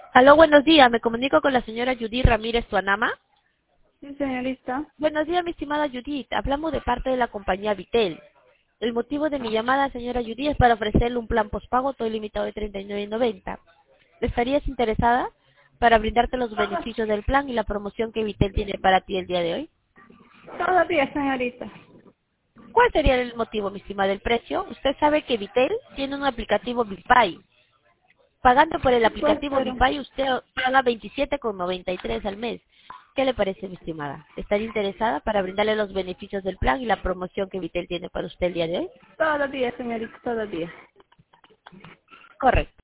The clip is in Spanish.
Aló, buenos días. Me comunico con la señora Judith Ramírez Tuanama. Sí, señorita. Buenos días, mi estimada Judith. Hablamos de parte de la compañía Vitel. El motivo de mi llamada, señora Judith, es para ofrecerle un plan postpago todo ilimitado de 39.90. ¿Estarías interesada para brindarte los beneficios del plan y la promoción que Vitel tiene para ti el día de hoy? Todavía, señorita. ¿Cuál sería el motivo, mi estimada, del precio? Usted sabe que Vitel tiene un aplicativo Bipay. Pagando por el Pues, aplicativo pero Bipay, usted paga 27,93 al mes. ¿Qué le parece, mi estimada? ¿Estaría interesada para brindarle los beneficios del plan y la promoción que Vitel tiene para usted el día de hoy? todavía, señorita, todavía. Correcto.